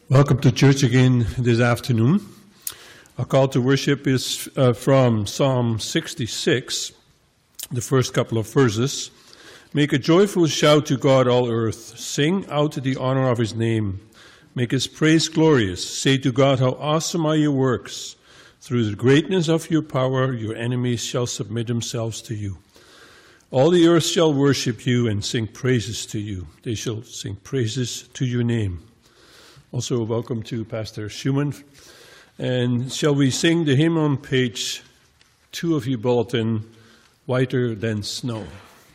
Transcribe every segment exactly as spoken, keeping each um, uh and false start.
Welcome to church again this afternoon. Our call to worship is uh, from Psalm sixty-six, the first couple of verses. Make a joyful shout to God, all earth. Sing out the honor of his name. Make his praise glorious. Say to God, how awesome are your works. Through the greatness of your power, your enemies shall submit themselves to you. All the earth shall worship you and sing praises to you. They shall sing praises to your name. Also, welcome to Pastor Schumann. And shall we sing the hymn on page two of your bulletin, Whiter Than Snow?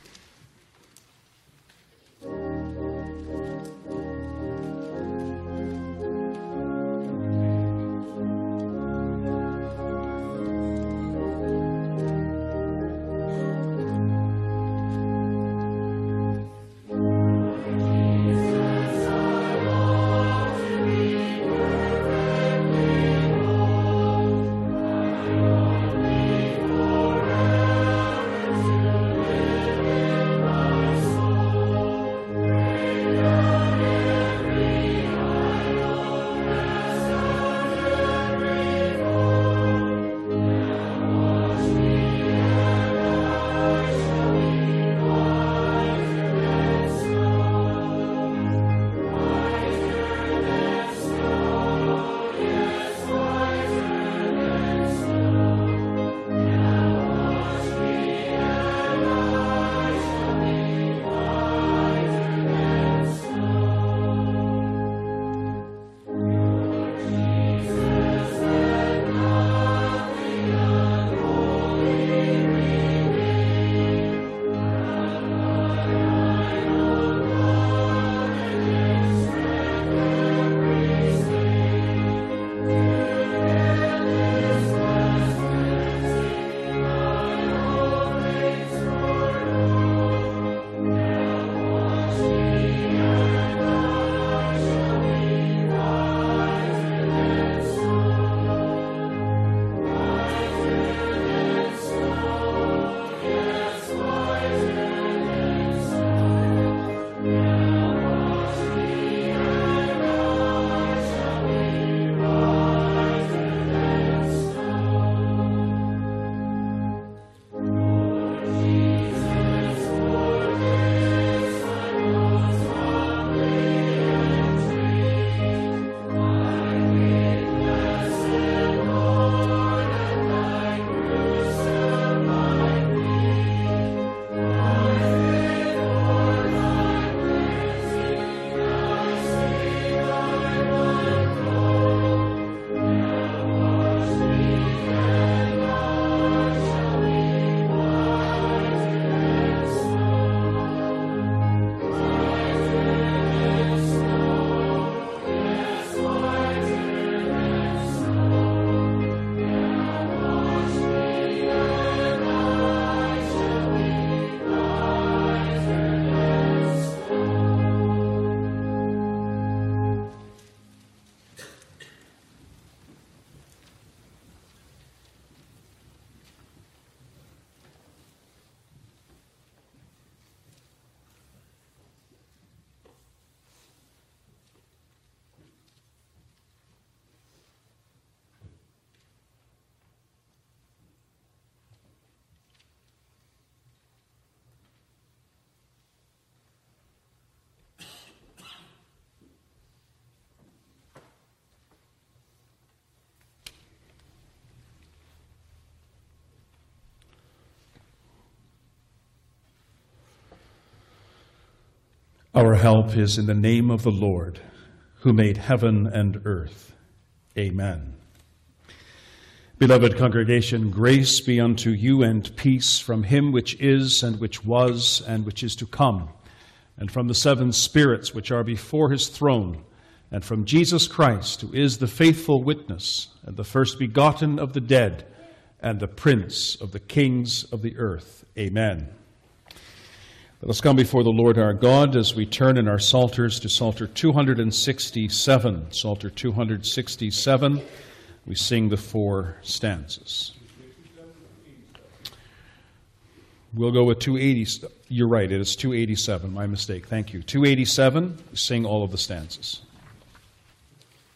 Our help is in the name of the Lord, who made heaven and earth. Amen. Beloved congregation, grace be unto you and peace from him which is and which was and which is to come, and from the seven spirits which are before his throne, and from Jesus Christ, who is the faithful witness and the first begotten of the dead and the prince of the kings of the earth. Amen. Let us come before the Lord our God as we turn in our psalters to Psalter two sixty-seven. Psalter two sixty-seven, we sing the four stanzas. We'll go with two eighty. You're right, it is two eighty-seven. My mistake. Thank you. two eighty-seven, we sing all of the stanzas.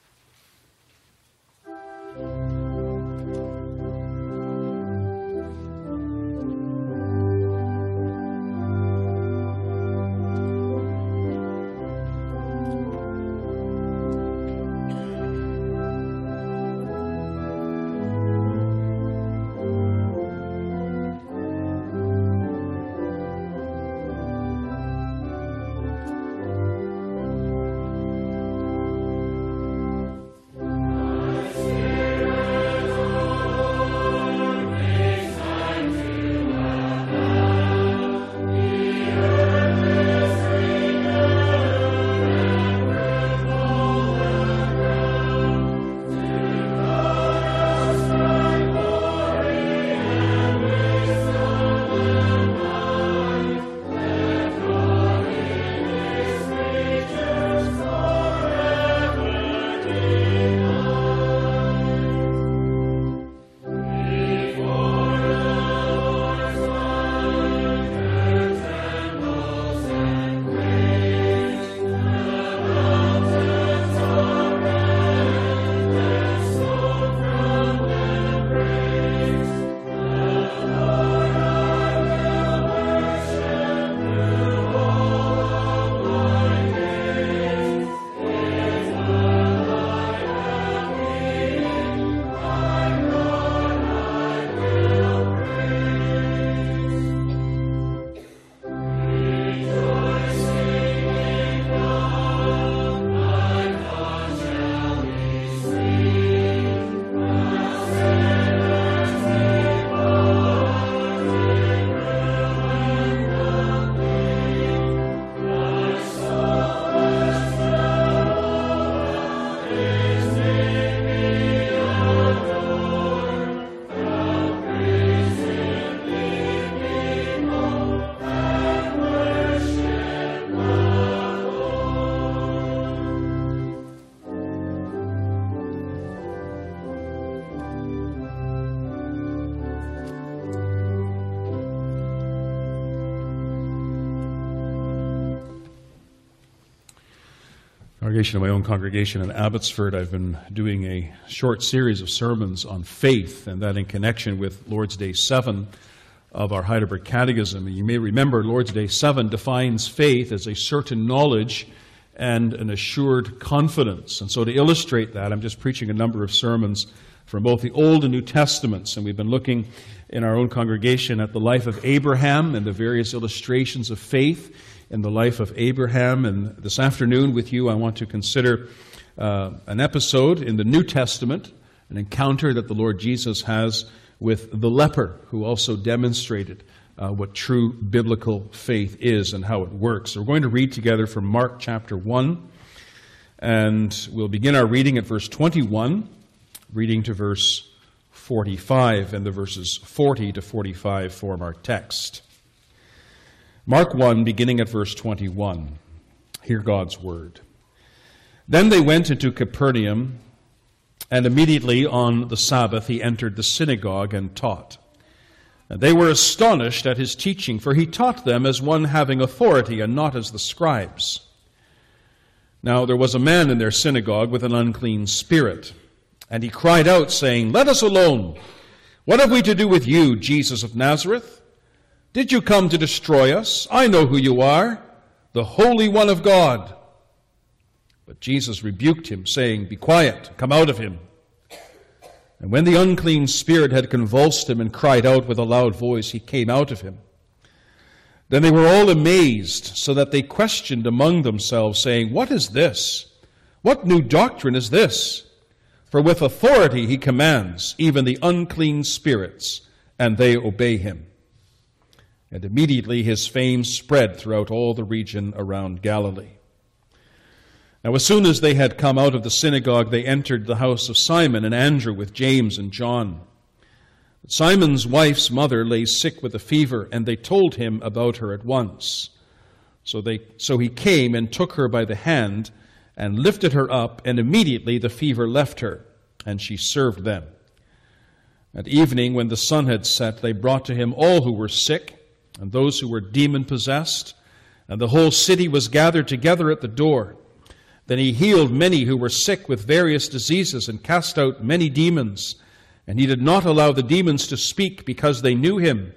Congregation of my own congregation in Abbotsford, I've been doing a short series of sermons on faith, and that in connection with Lord's Day seven of our Heidelberg Catechism. You may remember Lord's Day seven defines faith as a certain knowledge and an assured confidence. And so to illustrate that, I'm just preaching a number of sermons from both the Old and New Testaments, and we've been looking in our own congregation at the life of Abraham and the various illustrations of faith in the life of Abraham. And this afternoon with you, I want to consider uh, an episode in the New Testament, an encounter that the Lord Jesus has with the leper, who also demonstrated uh, what true biblical faith is and how it works. So we're going to read together from Mark chapter one, and we'll begin our reading at verse twenty-one, reading to verse forty-five, and the verses forty to forty-five form our text. Mark one, beginning at verse twenty-one. Hear God's word. Then they went into Capernaum, and immediately on the Sabbath he entered the synagogue and taught. And they were astonished at his teaching, for he taught them as one having authority and not as the scribes. Now there was a man in their synagogue with an unclean spirit, and he cried out, saying, "Let us alone. What have we to do with you, Jesus of Nazareth? Did you come to destroy us? I know who you are, the Holy One of God." But Jesus rebuked him, saying, "Be quiet, come out of him." And when the unclean spirit had convulsed him and cried out with a loud voice, he came out of him. Then they were all amazed, so that they questioned among themselves, saying, "What is this? What new doctrine is this? For with authority he commands even the unclean spirits, and they obey him." And immediately his fame spread throughout all the region around Galilee. Now as soon as they had come out of the synagogue, they entered the house of Simon and Andrew with James and John. But Simon's wife's mother lay sick with a fever, and they told him about her at once. So they, so he came and took her by the hand and lifted her up, and immediately the fever left her, and she served them. At evening, when the sun had set, they brought to him all who were sick, and those who were demon-possessed, and the whole city was gathered together at the door. Then he healed many who were sick with various diseases and cast out many demons, and he did not allow the demons to speak because they knew him.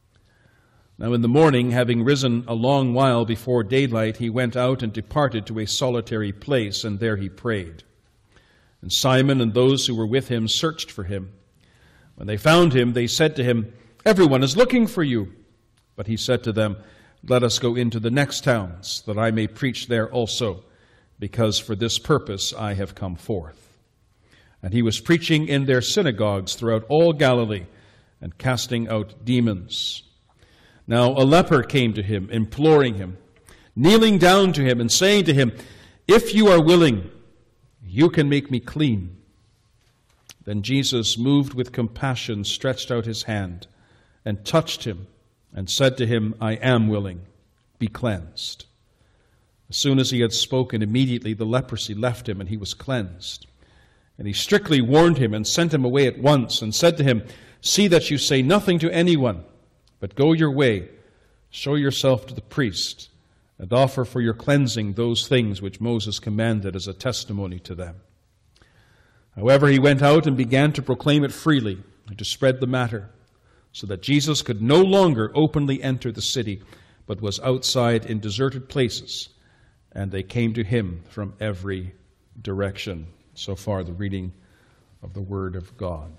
Now in the morning, having risen a long while before daylight, he went out and departed to a solitary place, and there he prayed. And Simon and those who were with him searched for him. When they found him, they said to him, "Everyone is looking for you." But he said to them, "Let us go into the next towns, that I may preach there also, because for this purpose I have come forth." And he was preaching in their synagogues throughout all Galilee, and casting out demons. Now a leper came to him, imploring him, kneeling down to him, and saying to him, "If you are willing, you can make me clean." Then Jesus, moved with compassion, stretched out his hand, and touched him, and said to him, "I am willing, be cleansed." As soon as he had spoken, immediately the leprosy left him, and he was cleansed. And he strictly warned him and sent him away at once, and said to him, "See that you say nothing to anyone, but go your way, show yourself to the priest, and offer for your cleansing those things which Moses commanded as a testimony to them." However, he went out and began to proclaim it freely, and to spread the matter, so that Jesus could no longer openly enter the city, but was outside in deserted places, and they came to him from every direction. So far, the reading of the Word of God.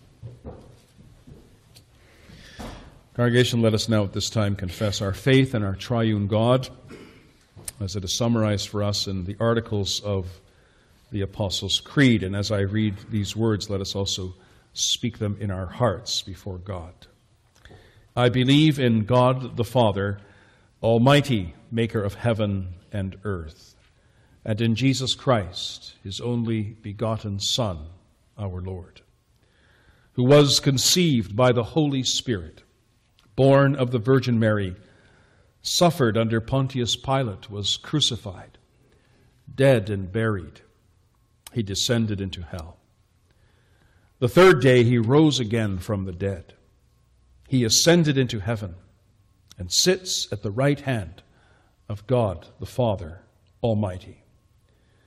Congregation, let us now at this time confess our faith in our triune God, as it is summarized for us in the articles of the Apostles' Creed. And as I read these words, let us also speak them in our hearts before God. I believe in God the Father, Almighty, maker of heaven and earth, and in Jesus Christ, his only begotten Son, our Lord, who was conceived by the Holy Spirit, born of the Virgin Mary, suffered under Pontius Pilate, was crucified, dead and buried. He descended into hell. The third day he rose again from the dead. He ascended into heaven and sits at the right hand of God the Father Almighty.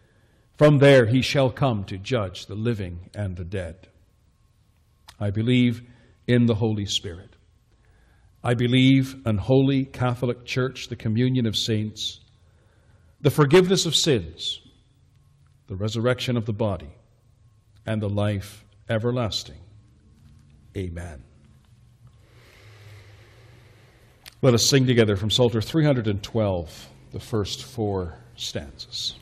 From there he shall come to judge the living and the dead. I believe in the Holy Spirit. I believe in Holy Catholic Church, the communion of saints, the forgiveness of sins, the resurrection of the body, and the life everlasting. Amen. Let us sing together from Psalter three hundred twelve, the first four stanzas.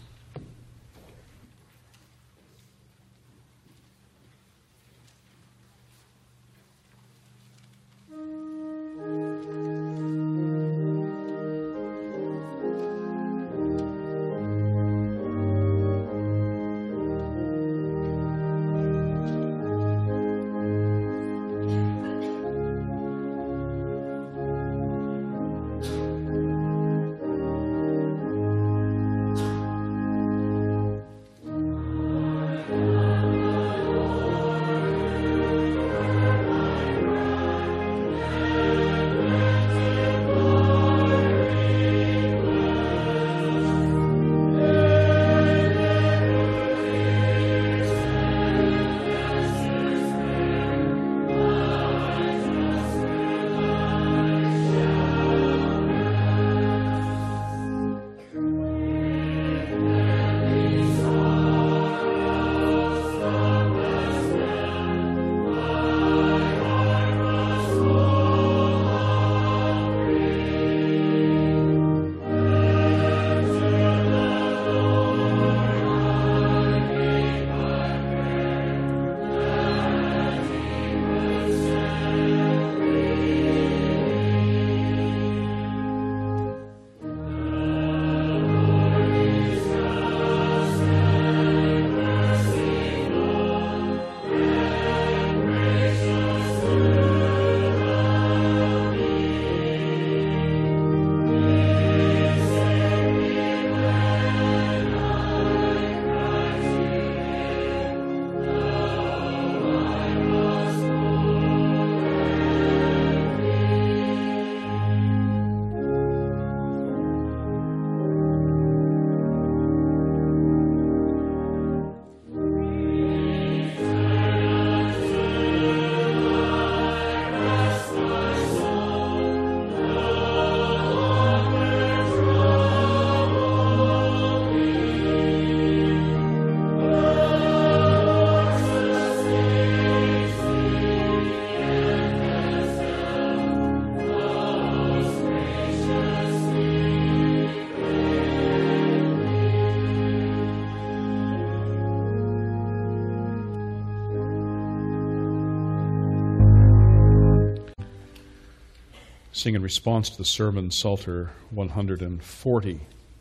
Sing in response to the sermon, Psalter one hundred forty.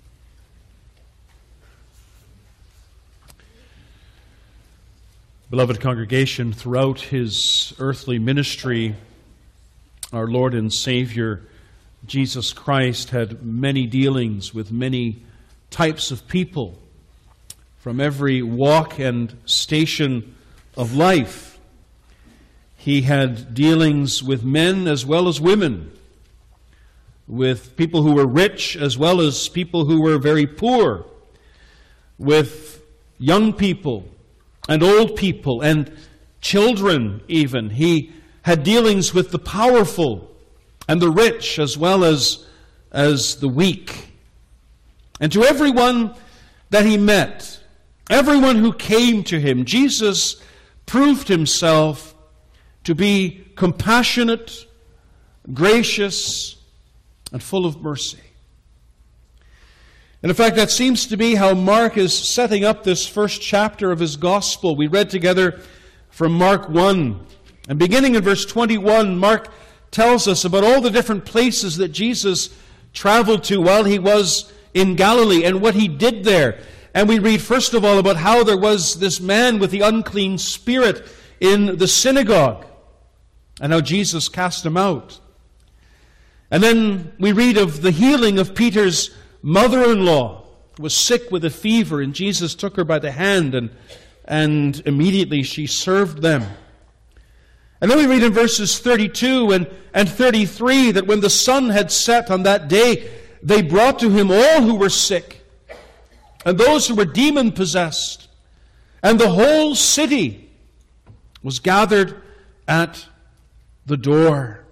Beloved congregation, throughout his earthly ministry, our Lord and Savior, Jesus Christ, had many dealings with many types of people from every walk and station of life. He had dealings with men as well as women, with people who were rich as well as people who were very poor, with young people and old people and children even. He had dealings with the powerful and the rich as well as, as the weak. And to everyone that he met, everyone who came to him, Jesus proved himself to be compassionate, gracious, and full of mercy. And in fact, that seems to be how Mark is setting up this first chapter of his gospel. We read together from Mark one. And beginning in verse twenty-one, Mark tells us about all the different places that Jesus traveled to while he was in Galilee and what he did there. And we read first of all about how there was this man with the unclean spirit in the synagogue and how Jesus cast him out. And then we read of the healing of Peter's mother-in-law, who was sick with a fever, and Jesus took her by the hand, and, and immediately she served them. And then we read in verses thirty-two and, and thirty-three that when the sun had set on that day, they brought to him all who were sick and those who were demon-possessed, and the whole city was gathered at the door.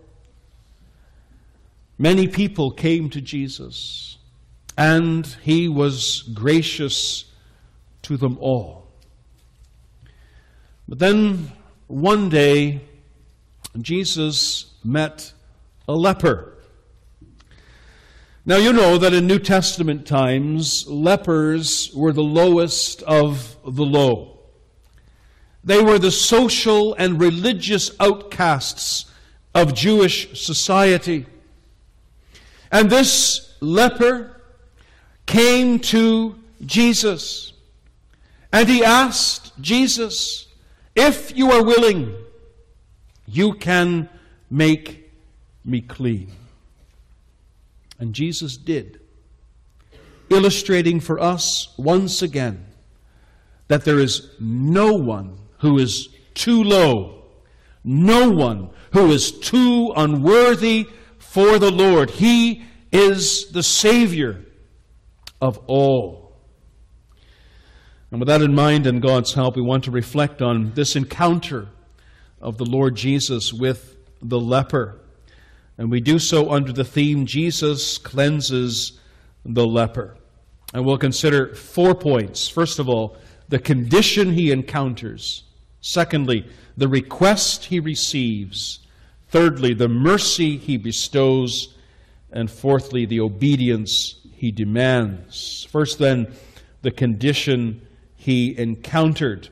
Many people came to Jesus, and he was gracious to them all. But then one day, Jesus met a leper. Now you know that in New Testament times, lepers were the lowest of the low. They were the social and religious outcasts of Jewish society. And this leper came to Jesus, and he asked Jesus, "If you are willing, you can make me clean." And Jesus did, illustrating for us once again that there is no one who is too low, no one who is too unworthy for the Lord. He is the Savior of all. And with that in mind and God's help, we want to reflect on this encounter of the Lord Jesus with the leper. And we do so under the theme, Jesus cleanses the leper. And we'll consider four points. First of all, the condition he encounters. Secondly, the request he receives. Thirdly, the mercy he bestows. And fourthly, the obedience he demands. First then, the condition he encountered.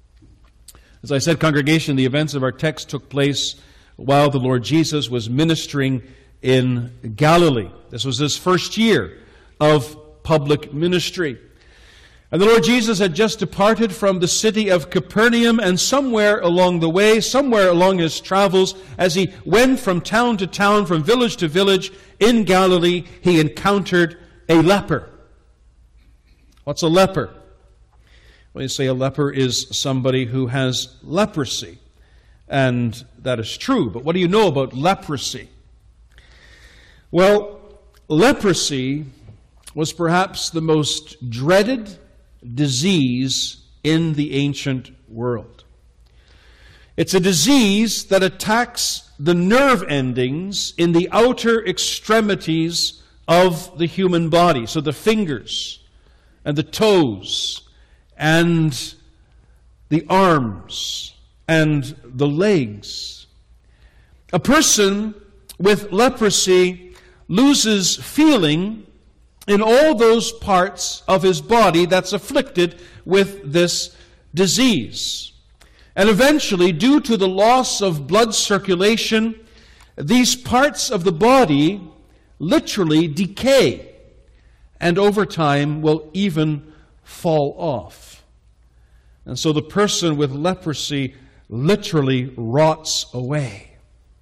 As I said, congregation, the events of our text took place while the Lord Jesus was ministering in Galilee. This was his first year of public ministry. And the Lord Jesus had just departed from the city of Capernaum, and somewhere along the way, somewhere along his travels, as he went from town to town, from village to village in Galilee, he encountered a leper. What's a leper? Well, you say a leper is somebody who has leprosy. And that is true. But what do you know about leprosy? Well, leprosy was perhaps the most dreaded disease in the ancient world. It's a disease that attacks the nerve endings in the outer extremities of the human body. So the fingers and the toes and the arms and the legs. A person with leprosy loses feeling in all those parts of his body that's afflicted with this disease. And eventually, due to the loss of blood circulation, these parts of the body literally decay, and over time will even fall off. And so the person with leprosy literally rots away.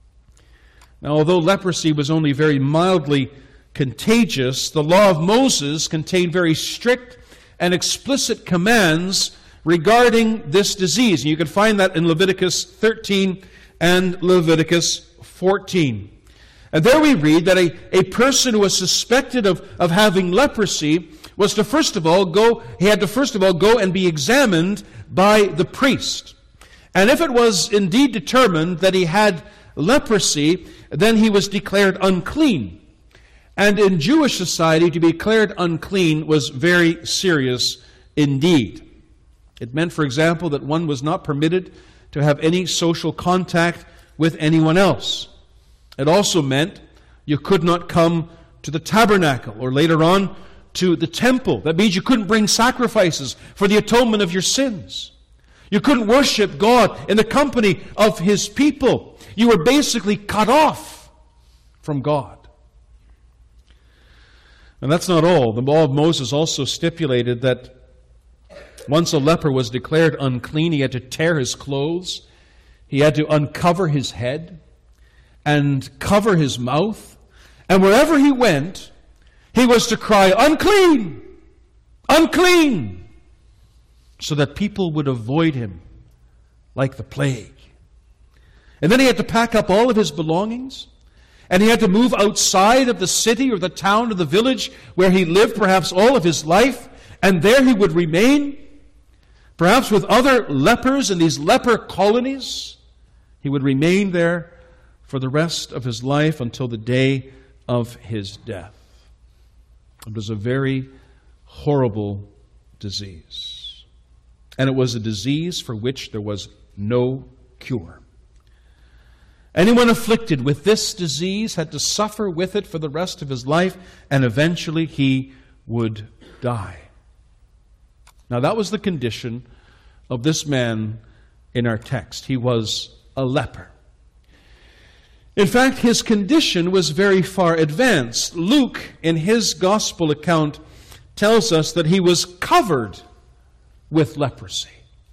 Now, although leprosy was only very mildly contagious, the law of Moses contained very strict and explicit commands regarding this disease. And you can find that in Leviticus thirteen and Leviticus fourteen. And there we read that a, a person who was suspected of, of having leprosy was to first of all go, he had to first of all go and be examined by the priest. And if it was indeed determined that he had leprosy, then he was declared unclean. And in Jewish society, to be declared unclean was very serious indeed. It meant, for example, that one was not permitted to have any social contact with anyone else. It also meant you could not come to the tabernacle, or later on to the temple. That means you couldn't bring sacrifices for the atonement of your sins. You couldn't worship God in the company of His people. You were basically cut off from God. And that's not all. The law of Moses also stipulated that once a leper was declared unclean, he had to tear his clothes, he had to uncover his head, and cover his mouth. And wherever he went, he was to cry, "Unclean! Unclean!" so that people would avoid him like the plague. And then he had to pack up all of his belongings, and he had to move outside of the city or the town or the village where he lived perhaps all of his life, and there he would remain, perhaps with other lepers in these leper colonies. He would remain there for the rest of his life until the day of his death. It was a very horrible disease. And it was a disease for which there was no cure. Anyone afflicted with this disease had to suffer with it for the rest of his life, and eventually he would die. Now that was the condition of this man in our text. He was a leper. In fact, his condition was very far advanced. Luke, in his gospel account, tells us that he was covered with leprosy.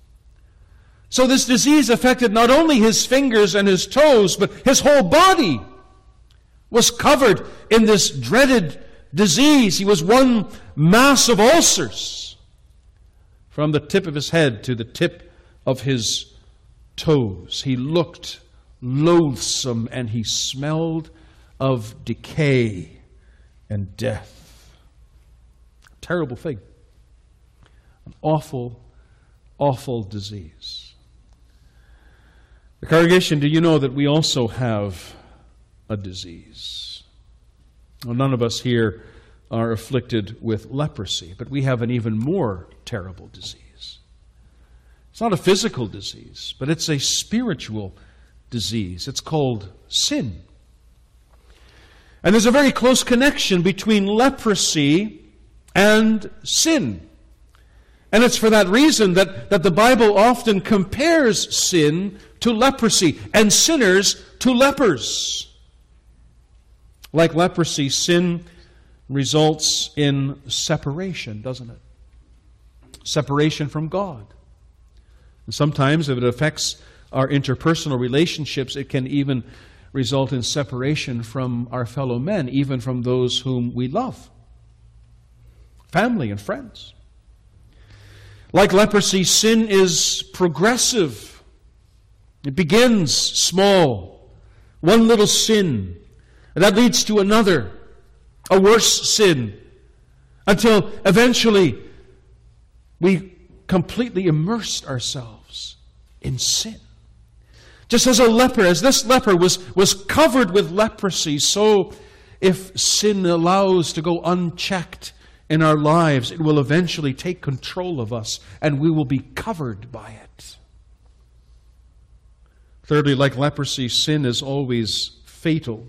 So this disease affected not only his fingers and his toes, but his whole body was covered in this dreaded disease. He was one mass of ulcers from the tip of his head to the tip of his toes. He looked loathsome and he smelled of decay and death. A terrible thing. An awful, awful disease. The congregation, do you know that we also have a disease? Well, none of us here are afflicted with leprosy, but we have an even more terrible disease. It's not a physical disease, but it's a spiritual disease. It's called sin. And there's a very close connection between leprosy and sin. And it's for that reason that, that the Bible often compares sin to leprosy and sinners to lepers. Like leprosy, sin results in separation, doesn't it? Separation from God. And sometimes if it affects our interpersonal relationships, it can even result in separation from our fellow men, even from those whom we love. Family and friends. Like leprosy, sin is progressive. It begins small. One little sin. And that leads to another. A worse sin. Until eventually we completely immersed ourselves in sin. Just as a leper, as this leper was, was covered with leprosy, so if sin allows to go unchecked in our lives, it will eventually take control of us, and we will be covered by it. Thirdly, like leprosy, sin is always fatal.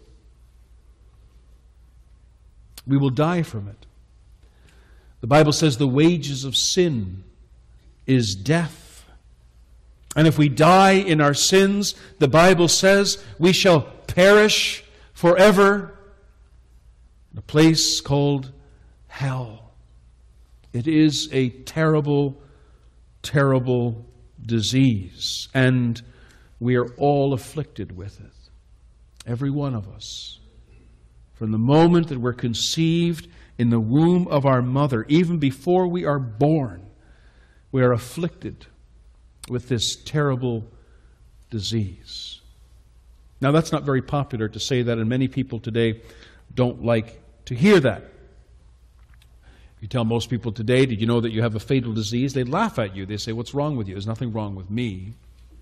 We will die from it. The Bible says the wages of sin is death. And if we die in our sins, the Bible says we shall perish forever in a place called hell. It is a terrible, terrible disease, and we are all afflicted with it. Every one of us. From the moment that we're conceived in the womb of our mother, even before we are born, we are afflicted with this terrible disease. Now, that's not very popular to say that, and many people today don't like to hear that. If you tell most people today, did you know that you have a fatal disease? They laugh at you. They say, what's wrong with you? There's nothing wrong with me.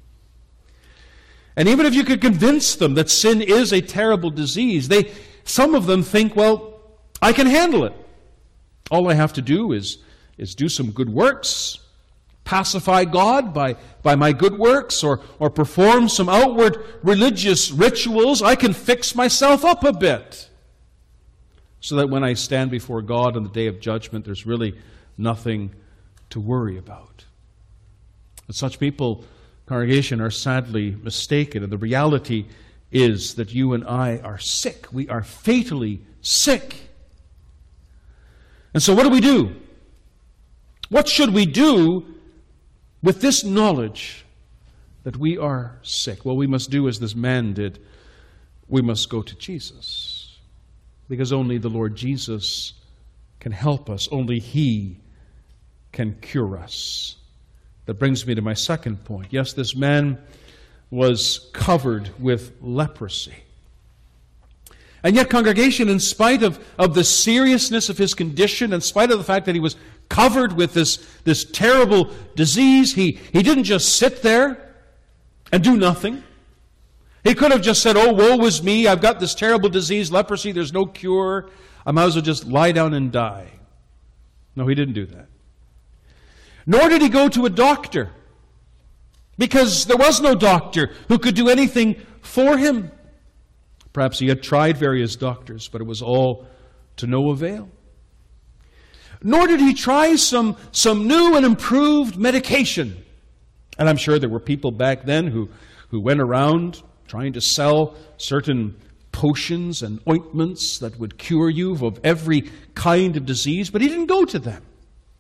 And even if you could convince them that sin is a terrible disease, they, some of them think, well, I can handle it. All I have to do is, is do some good works, pacify God by, by my good works, or, or perform some outward religious rituals. I can fix myself up a bit, so that when I stand before God on the day of judgment, there's really nothing to worry about. And such people, congregation, are sadly mistaken. And the reality is that you and I are sick. We are fatally sick. And so what do we do? What should we do with this knowledge that we are sick? Well, we must do as this man did. We must go to Jesus. Because only the Lord Jesus can help us. Only He can cure us. That brings me to my second point. Yes, this man was covered with leprosy. And yet, congregation, in spite of, of the seriousness of his condition, in spite of the fact that he was covered with this, this terrible disease, he, he didn't just sit there and do nothing. He could have just said, oh, woe is me, I've got this terrible disease, leprosy, there's no cure, I might as well just lie down and die. No, he didn't do that. Nor did he go to a doctor, because there was no doctor who could do anything for him. Perhaps he had tried various doctors, but it was all to no avail. Nor did he try some, some new and improved medication. And I'm sure there were people back then who, who went around trying to sell certain potions and ointments that would cure you of every kind of disease, but he didn't go to them.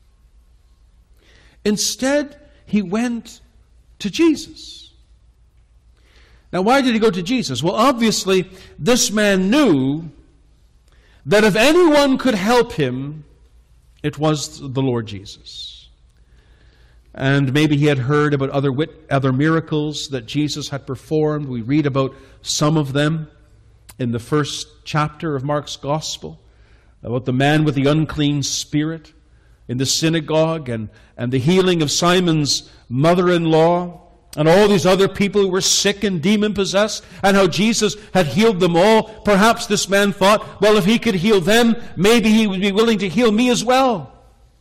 Instead, he went to Jesus. Now, why did he go to Jesus? Well, obviously, this man knew that if anyone could help him, it was the Lord Jesus. And maybe he had heard about other wit- other miracles that Jesus had performed. We read about some of them in the first chapter of Mark's Gospel, about the man with the unclean spirit in the synagogue, and, and the healing of Simon's mother-in-law, and all these other people who were sick and demon-possessed, and how Jesus had healed them all. Perhaps this man thought, well, if he could heal them, maybe he would be willing to heal me as well.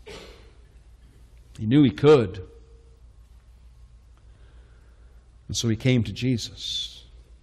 He knew he could. And so he came to Jesus.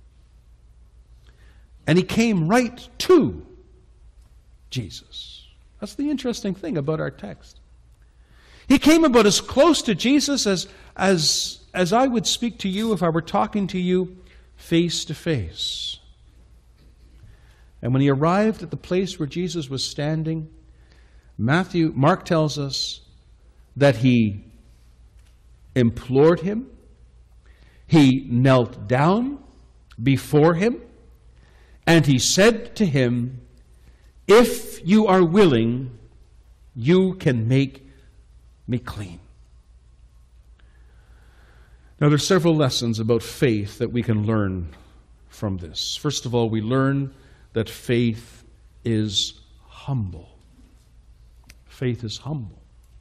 And he came right to Jesus. That's the interesting thing about our text. He came about as close to Jesus as, as, as I would speak to you if I were talking to you face to face. And when he arrived at the place where Jesus was standing, Matthew, Mark tells us that he implored him, he knelt down before him, and he said to him, "If you are willing, you can make me clean." Now, there are several lessons about faith that we can learn from this. First of all, we learn that faith is humble. Faith is humble.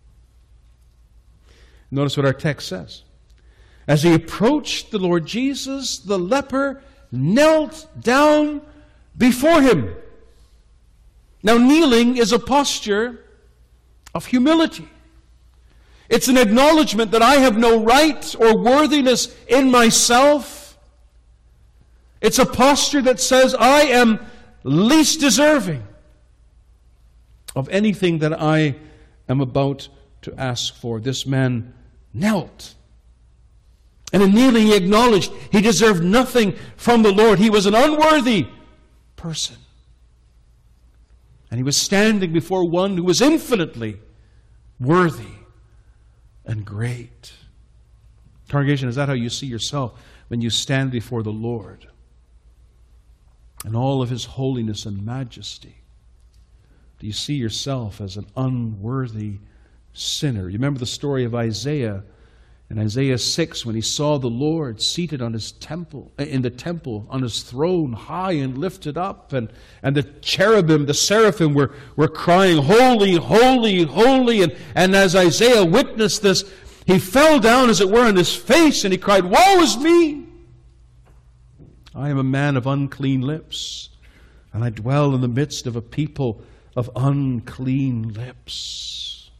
Notice what our text says. As he approached the Lord Jesus, the leper knelt down before him. Now, kneeling is a posture of humility. It's an acknowledgement that I have no right or worthiness in myself. It's a posture that says I am least deserving of anything that I am about to ask for. This man knelt. And in kneeling, he acknowledged he deserved nothing from the Lord. He was an unworthy person. And he was standing before one who was infinitely worthy and great. Congregation, is that how you see yourself when you stand before the Lord in all of His holiness and majesty? Do you see yourself as an unworthy sinner? You remember the story of Isaiah in Isaiah six, when he saw the Lord seated on his temple, in the temple, on his throne, high and lifted up, and, and the cherubim, the seraphim were, were crying, "Holy, holy, holy." And, and as Isaiah witnessed this, he fell down, as it were, on his face, and he cried, "Woe is me! I am a man of unclean lips, and I dwell in the midst of a people of unclean lips."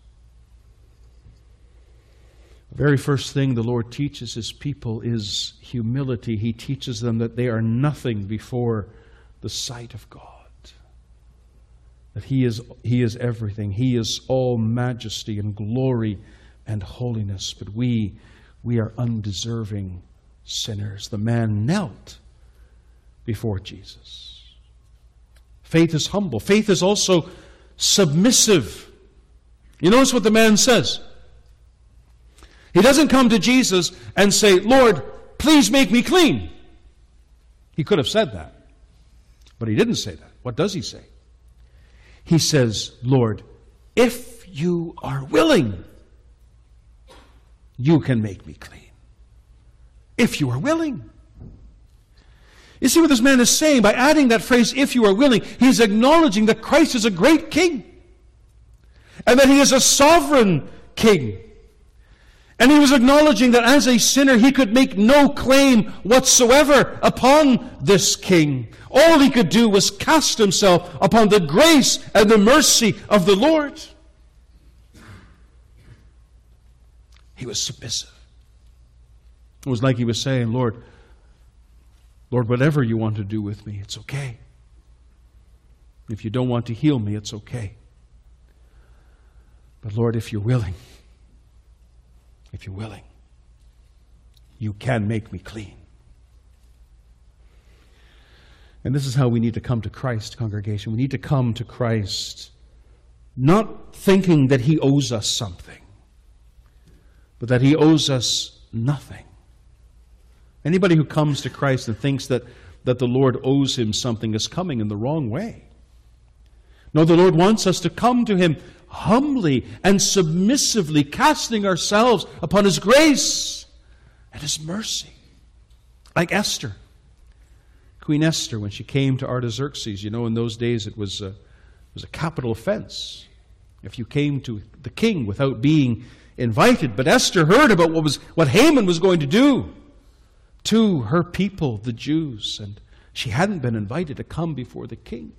The very first thing the Lord teaches His people is humility. He teaches them that they are nothing before the sight of God. That He is, He is everything. He is all majesty and glory and holiness. But we, we are undeserving sinners. The man knelt before Jesus. Faith is humble. Faith is also submissive. You notice what the man says. He doesn't come to Jesus and say, "Lord, please make me clean." He could have said that, but he didn't say that. What does he say? He says, "Lord, if you are willing, you can make me clean." If you are willing. You see what this man is saying? By adding that phrase, if you are willing, he's acknowledging that Christ is a great king. And that he is a sovereign king. And he was acknowledging that as a sinner, he could make no claim whatsoever upon this king. All he could do was cast himself upon the grace and the mercy of the Lord. He was submissive. It was like he was saying, Lord, Lord, whatever you want to do with me, it's okay. If you don't want to heal me, it's okay. But Lord, if you're willing, if you're willing, you can make me clean. And this is how we need to come to Christ, congregation. We need to come to Christ not thinking that he owes us something, but that he owes us nothing. Anybody who comes to Christ and thinks that, that the Lord owes him something is coming in the wrong way. No, the Lord wants us to come to him humbly and submissively, casting ourselves upon his grace and his mercy. Like Esther. Queen Esther, when she came to Artaxerxes, you know, in those days it was a, it was a capital offense if you came to the king without being invited. But Esther heard about what was what Haman was going to do to her people, the Jews, and she hadn't been invited to come before the king.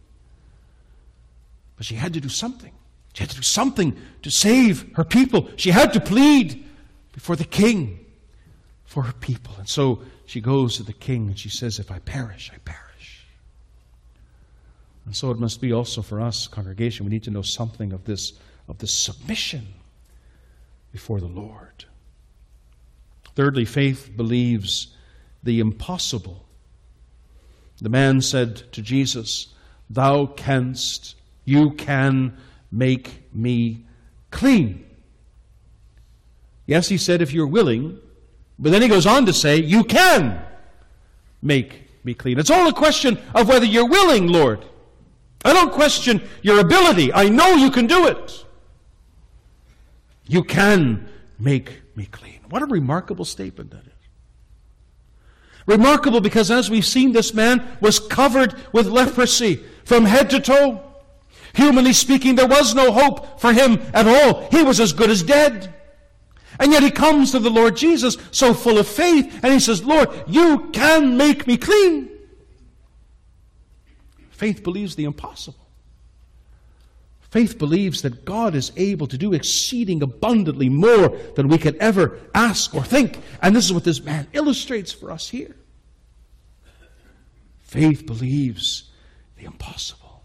But she had to do something. She had to do something to save her people. She had to plead before the king for her people. And so she goes to the king and she says, if I perish, I perish. And so it must be also for us, congregation. We need to know something of this, of this submission before the Lord. Thirdly, faith believes the impossible. The man said to Jesus, thou canst, you can make me clean. Yes, he said, if you're willing, but then he goes on to say, you can make me clean. It's all a question of whether you're willing, Lord. I don't question your ability. I know you can do it. You can make me clean. What a remarkable statement that is. Remarkable because, as we've seen, this man was covered with leprosy from head to toe. Humanly speaking, there was no hope for him at all. He was as good as dead. And yet he comes to the Lord Jesus so full of faith, and he says, Lord, you can make me clean. Faith believes the impossible. Faith believes that God is able to do exceeding abundantly more than we could ever ask or think. And this is what this man illustrates for us here. Faith believes the impossible.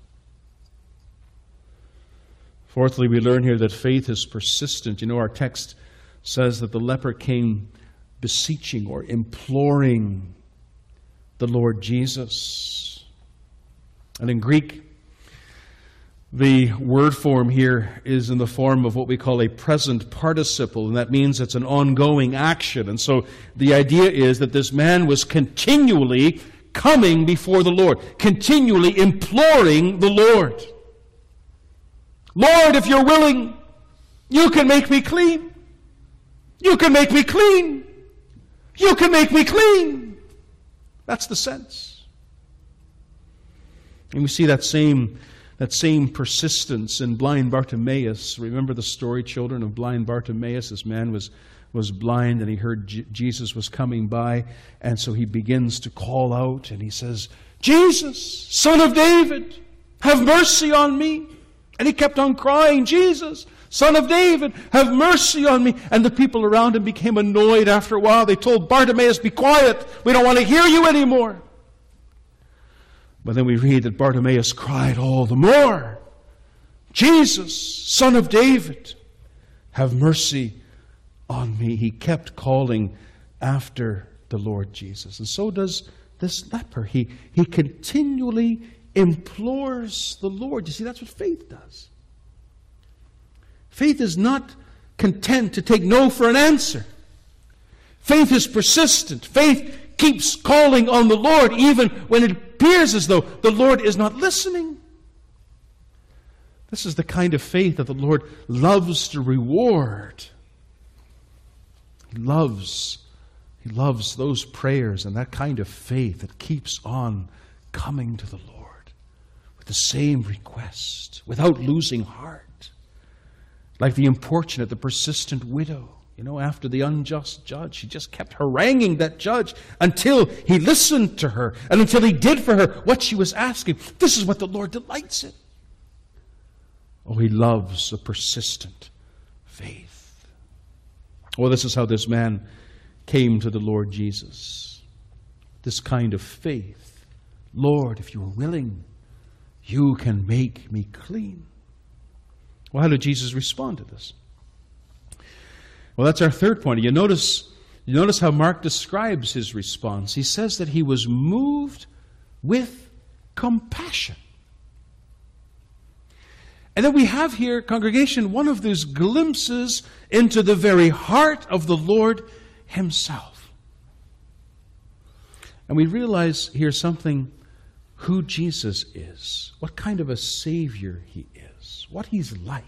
Fourthly, we learn here that faith is persistent. You know, our text says that the leper came beseeching or imploring the Lord Jesus. And in Greek, the word form here is in the form of what we call a present participle, and that means it's an ongoing action. And so the idea is that this man was continually coming before the Lord, continually imploring the Lord. Lord, if you're willing, you can make me clean. You can make me clean. You can make me clean. That's the sense. And we see that same That same persistence in blind Bartimaeus. Remember the story, children, of blind Bartimaeus? This man was, was blind, and he heard J- Jesus was coming by, and so he begins to call out, and he says, Jesus, Son of David, have mercy on me. And he kept on crying, Jesus, Son of David, have mercy on me. And the people around him became annoyed after a while. They told Bartimaeus, be quiet. We don't want to hear you anymore. But then we read that Bartimaeus cried all the more, Jesus, Son of David, have mercy on me. He kept calling after the Lord Jesus. And so does this leper. He, he continually implores the Lord. You see, that's what faith does. Faith is not content to take no for an answer. Faith is persistent. Faith keeps calling on the Lord even when it appears as though the Lord is not listening. This is the kind of faith that the Lord loves to reward. He loves He loves those prayers and that kind of faith that keeps on coming to the Lord with the same request, without losing heart. Like the importunate, the persistent widow. You know, after the unjust judge, she just kept haranguing that judge until he listened to her and until he did for her what she was asking. This is what the Lord delights in. Oh, he loves a persistent faith. Well, this is how this man came to the Lord Jesus. This kind of faith. Lord, if you are willing, you can make me clean. Well, how did Jesus respond to this? Well, that's our third point. You notice, you notice how Mark describes his response. He says that he was moved with compassion. And then we have here, congregation, one of those glimpses into the very heart of the Lord himself. And we realize here something, who Jesus is, what kind of a Savior he is, what he's like.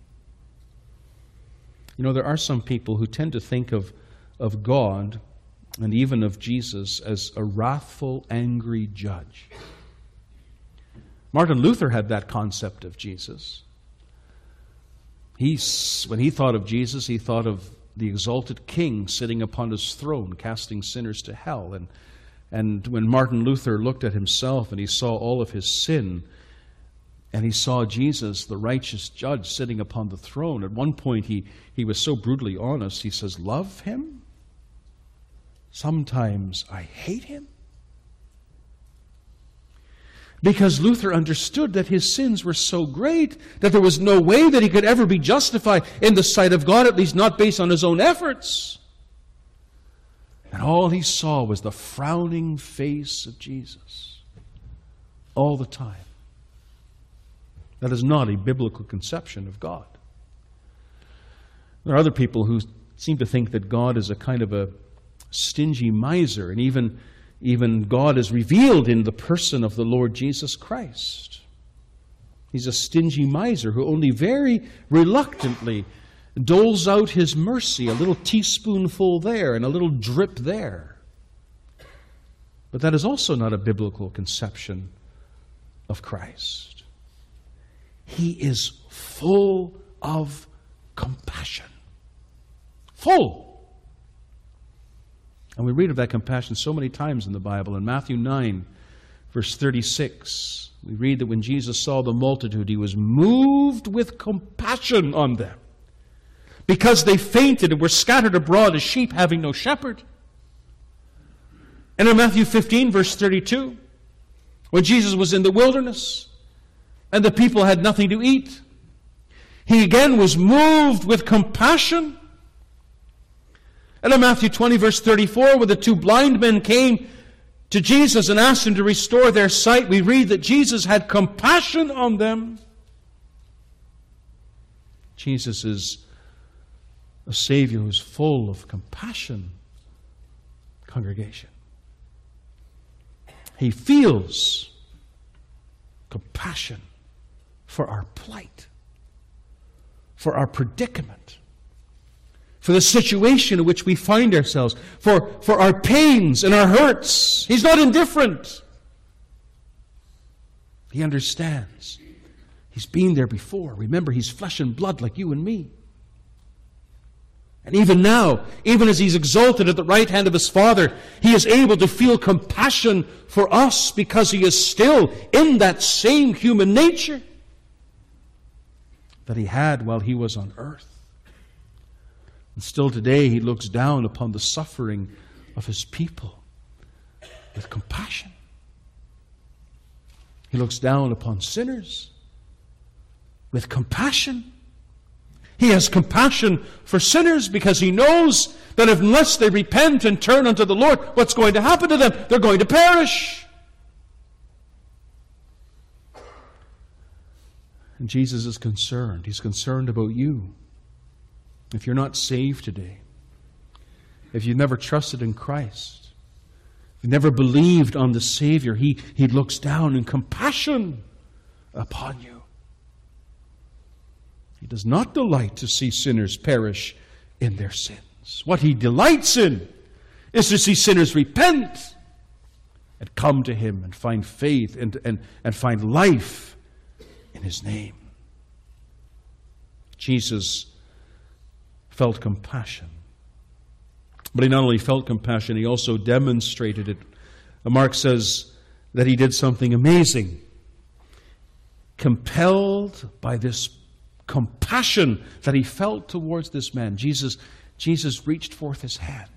You know, there are some people who tend to think of, of God and even of Jesus as a wrathful, angry judge. Martin Luther had that concept of Jesus. He, when he thought of Jesus, he thought of the exalted king sitting upon his throne, casting sinners to hell. And, and when Martin Luther looked at himself and he saw all of his sin, and he saw Jesus, the righteous judge, sitting upon the throne, at one point he, he was so brutally honest, he says, love him? Sometimes I hate him. Because Luther understood that his sins were so great that there was no way that he could ever be justified in the sight of God, at least not based on his own efforts. And all he saw was the frowning face of Jesus all the time. That is not a biblical conception of God. There are other people who seem to think that God is a kind of a stingy miser, and even, even God is revealed in the person of the Lord Jesus Christ. He's a stingy miser who only very reluctantly doles out his mercy, a little teaspoonful there and a little drip there. But that is also not a biblical conception of Christ. He is full of compassion. Full. And we read of that compassion so many times in the Bible. In Matthew nine, verse thirty-six, we read that when Jesus saw the multitude, he was moved with compassion on them, because they fainted and were scattered abroad as sheep having no shepherd. And in Matthew fifteen, verse thirty-two, when Jesus was in the wilderness, and the people had nothing to eat, he again was moved with compassion. And in Matthew twenty, verse thirty-four, when the two blind men came to Jesus and asked him to restore their sight, we read that Jesus had compassion on them. Jesus is a Savior who is full of compassion, congregation. He feels compassion for our plight, for our predicament, for the situation in which we find ourselves, for, for our pains and our hurts. He's not indifferent. He understands. He's been there before. Remember, he's flesh and blood like you and me. And even now, even as he's exalted at the right hand of his Father, he is able to feel compassion for us because he is still in that same human nature that he had while he was on earth. And still today he looks down upon the suffering of his people with compassion. He looks down upon sinners with compassion. He has compassion for sinners because he knows that unless they repent and turn unto the Lord, what's going to happen to them? They're going to perish. And Jesus is concerned. He's concerned about you. If you're not saved today, if you've never trusted in Christ, if you've never believed on the Savior, He, he looks down in compassion upon you. He does not delight to see sinners perish in their sins. What He delights in is to see sinners repent and come to him and find faith and, and, and find life in his name. Jesus felt compassion. But he not only felt compassion, he also demonstrated it. Mark says that he did something amazing. Compelled by this compassion that he felt towards this man, Jesus, Jesus reached forth his hand.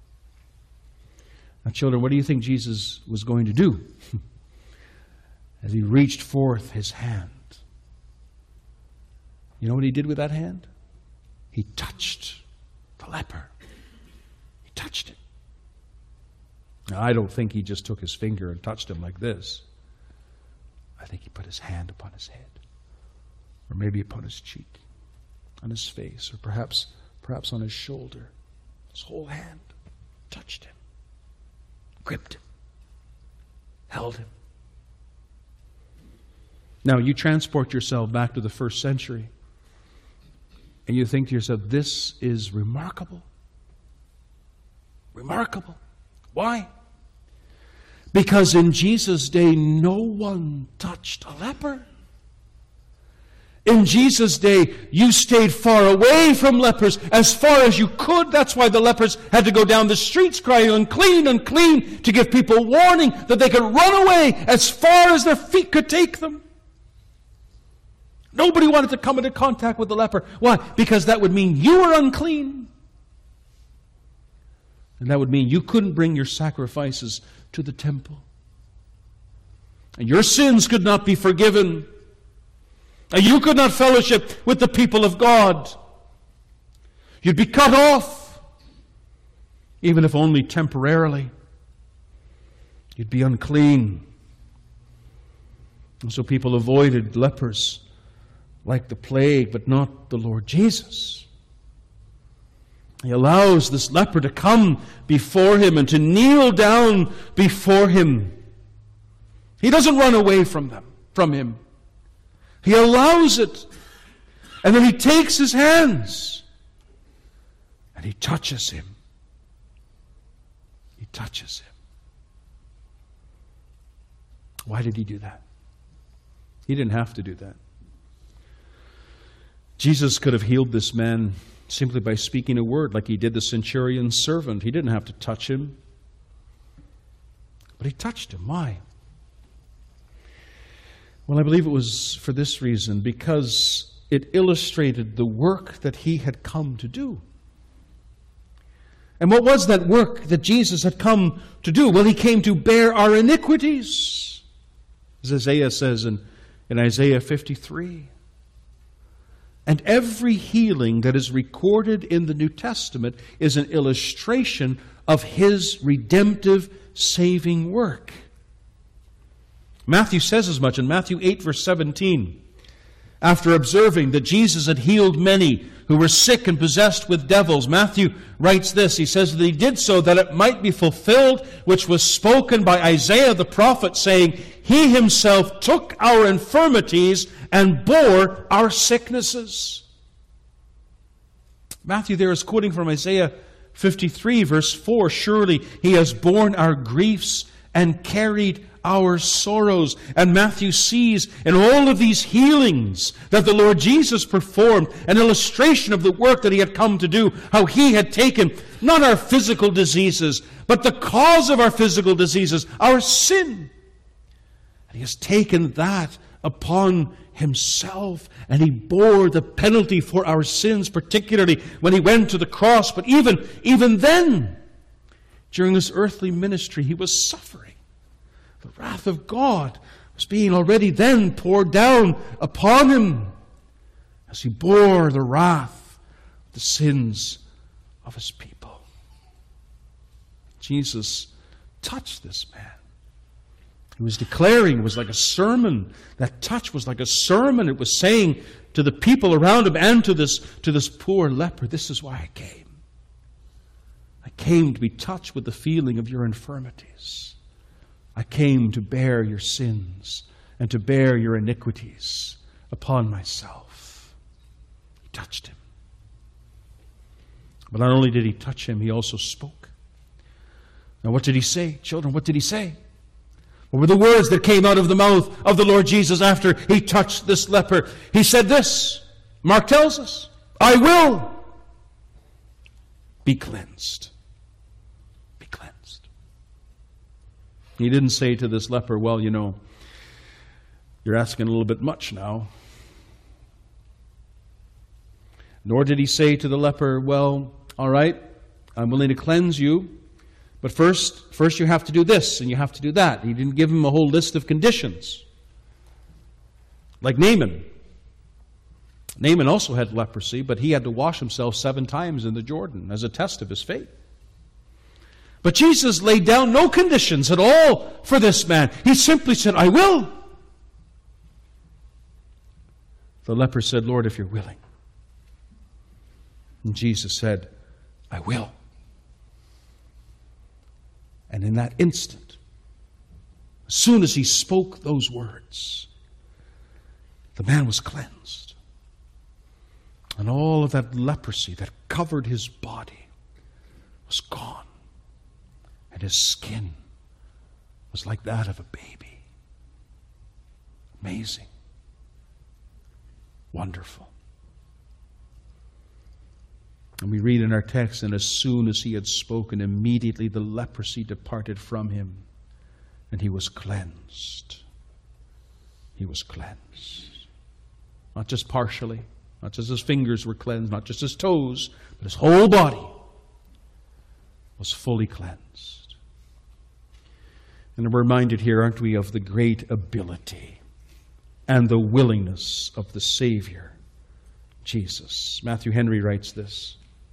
Now, children, what do you think Jesus was going to do as he reached forth his hand? You know what he did with that hand? He touched the leper. He touched it. Now, I don't think he just took his finger and touched him like this. I think he put his hand upon his head, or maybe upon his cheek, on his face, or perhaps, perhaps on his shoulder. His whole hand touched him, gripped him, held him. Now, you transport yourself back to the first century, and you think to yourself, this is remarkable. Remarkable. Why? Because in Jesus' day, no one touched a leper. In Jesus' day, you stayed far away from lepers as far as you could. That's why the lepers had to go down the streets crying, unclean, unclean, to give people warning that they could run away as far as their feet could take them. Nobody wanted to come into contact with the leper. Why? Because that would mean you were unclean. And that would mean you couldn't bring your sacrifices to the temple. And your sins could not be forgiven. And you could not fellowship with the people of God. You'd be cut off, even if only temporarily. You'd be unclean. And so people avoided lepers like the plague, but not the Lord Jesus. He allows this leper to come before him and to kneel down before him. He doesn't run away from them, from him. He allows it. And then he takes his hands and he touches him. He touches him. Why did he do that? He didn't have to do that. Jesus could have healed this man simply by speaking a word, like he did the centurion's servant. He didn't have to touch him. But he touched him. Why? Well, I believe it was for this reason, because it illustrated the work that he had come to do. And what was that work that Jesus had come to do? Well, he came to bear our iniquities, as Isaiah says in, in Isaiah fifty-three. And every healing that is recorded in the New Testament is an illustration of his redemptive, saving work. Matthew says as much in Matthew eight, verse seventeen. After observing that Jesus had healed many who were sick and possessed with devils, Matthew writes this. He says that he did so that it might be fulfilled, which was spoken by Isaiah the prophet, saying, He himself took our infirmities and bore our sicknesses. Matthew there is quoting from Isaiah fifty-three, verse four. Surely he has borne our griefs and carried our sorrows. And Matthew sees in all of these healings that the Lord Jesus performed an illustration of the work that he had come to do, how he had taken not our physical diseases, but the cause of our physical diseases, our sin. And he has taken that upon himself, and he bore the penalty for our sins, particularly when he went to the cross. But even, even then, during this earthly ministry, he was suffering. The wrath of God was being already then poured down upon him as he bore the wrath of the sins of his people. Jesus touched this man. He was declaring, it was like a sermon. That touch was like a sermon. It was saying to the people around him and to this, to this poor leper, this is why I came. I came to be touched with the feeling of your infirmities. I came to bear your sins and to bear your iniquities upon myself. He touched him. But not only did he touch him, he also spoke. Now what did he say? Children, what did he say? What were the words that came out of the mouth of the Lord Jesus after he touched this leper? He said this. Mark tells us, I will be cleansed. Be cleansed. He didn't say to this leper, well, you know, you're asking a little bit much now. Nor did he say to the leper, well, all right, I'm willing to cleanse you, but first, first you have to do this and you have to do that. He didn't give him a whole list of conditions. Like Naaman. Naaman also had leprosy, but he had to wash himself seven times in the Jordan as a test of his faith. But Jesus laid down no conditions at all for this man. He simply said, I will. The leper said, Lord, if you're willing. And Jesus said, I will. And in that instant, as soon as he spoke those words, the man was cleansed. And all of that leprosy that covered his body was gone. And his skin was like that of a baby. Amazing. Wonderful. And we read in our text, and as soon as he had spoken, immediately the leprosy departed from him, and he was cleansed. He was cleansed. Not just partially, not just his fingers were cleansed, not just his toes, but his whole body was fully cleansed. And we're reminded here, aren't we, of the great ability and the willingness of the Savior, Jesus. Matthew Henry writes this.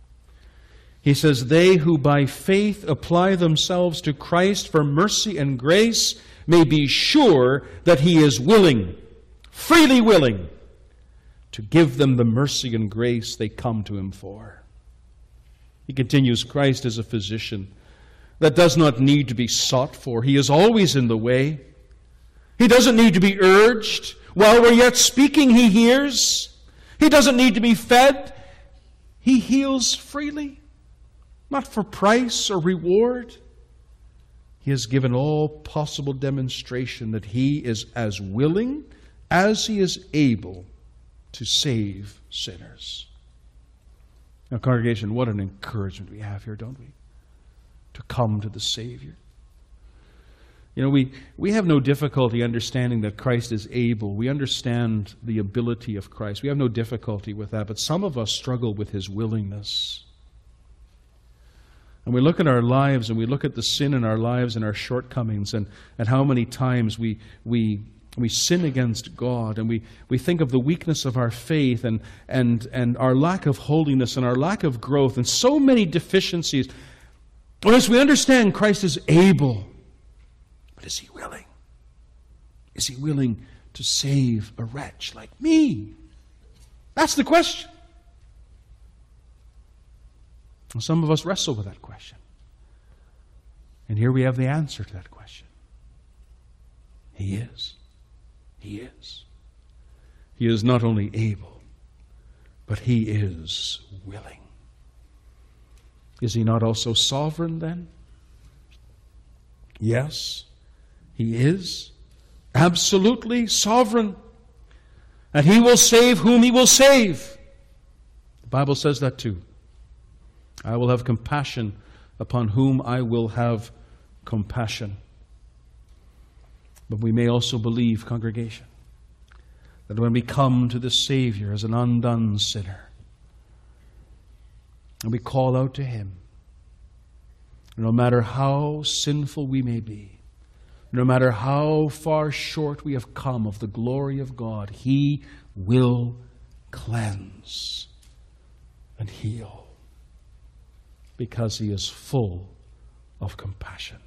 He says, they who by faith apply themselves to Christ for mercy and grace may be sure that He is willing, freely willing, to give them the mercy and grace they come to Him for. He continues, Christ is a physician that does not need to be sought for. He is always in the way. He doesn't need to be urged. While we're yet speaking, He hears. He doesn't need to be fed. He heals freely, not for price or reward. He has given all possible demonstration that He is as willing as He is able to save sinners. Now, congregation, what an encouragement we have here, don't we? To come to the Savior. You know, we, we have no difficulty understanding that Christ is able. We understand the ability of Christ. We have no difficulty with that. But some of us struggle with His willingness. And we look at our lives and we look at the sin in our lives and our shortcomings and, and how many times we we we sin against God, and we, we think of the weakness of our faith and, and, and our lack of holiness and our lack of growth and so many deficiencies. Whereas we understand Christ is able, but is He willing? Is He willing to save a wretch like me? That's the question. And some of us wrestle with that question. And here we have the answer to that question. He is. He is. He is not only able, but He is willing. Is He not also sovereign then? Yes, He is absolutely sovereign. And He will save whom He will save. The Bible says that too. I will have compassion upon whom I will have compassion. But we may also believe, congregation, that when we come to the Savior as an undone sinner, and we call out to Him, no matter how sinful we may be, no matter how far short we have come of the glory of God, He will cleanse and heal, because He is full of compassion.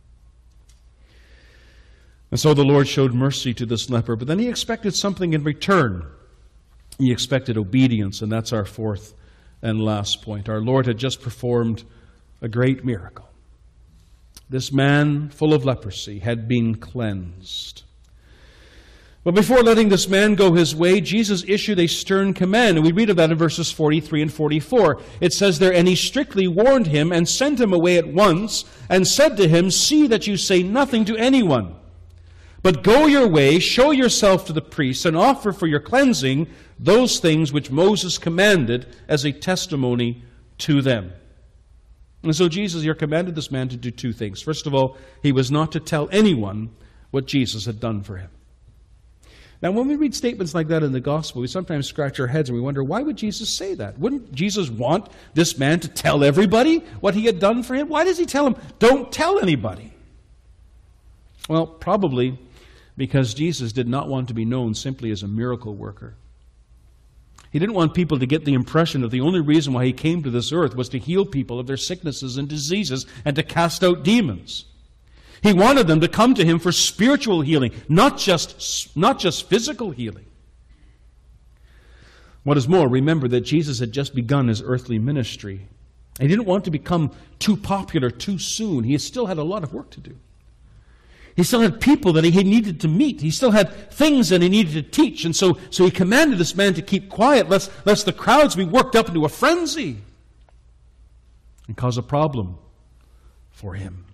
And so the Lord showed mercy to this leper, but then He expected something in return. He expected obedience, and that's our fourth and last point. Our Lord had just performed a great miracle. This man, full of leprosy, had been cleansed. But before letting this man go his way, Jesus issued a stern command. And we read of that in verses forty-three and forty-four. It says there, "And he strictly warned him and sent him away at once and said to him, 'See that you say nothing to anyone. But go your way, show yourself to the priests, and offer for your cleansing those things which Moses commanded as a testimony to them.'" And so Jesus here commanded this man to do two things. First of all, he was not to tell anyone what Jesus had done for him. Now, when we read statements like that in the gospel, we sometimes scratch our heads and we wonder, why would Jesus say that? Wouldn't Jesus want this man to tell everybody what he had done for him? Why does he tell him, don't tell anybody? Well, probably because Jesus did not want to be known simply as a miracle worker. He didn't want people to get the impression that the only reason why he came to this earth was to heal people of their sicknesses and diseases and to cast out demons. He wanted them to come to him for spiritual healing, not just, not just physical healing. What is more, remember that Jesus had just begun his earthly ministry. He didn't want to become too popular too soon. He still had a lot of work to do. He still had people that he needed to meet. He still had things that he needed to teach. And so, so he commanded this man to keep quiet, lest, lest the crowds be worked up into a frenzy and cause a problem for him.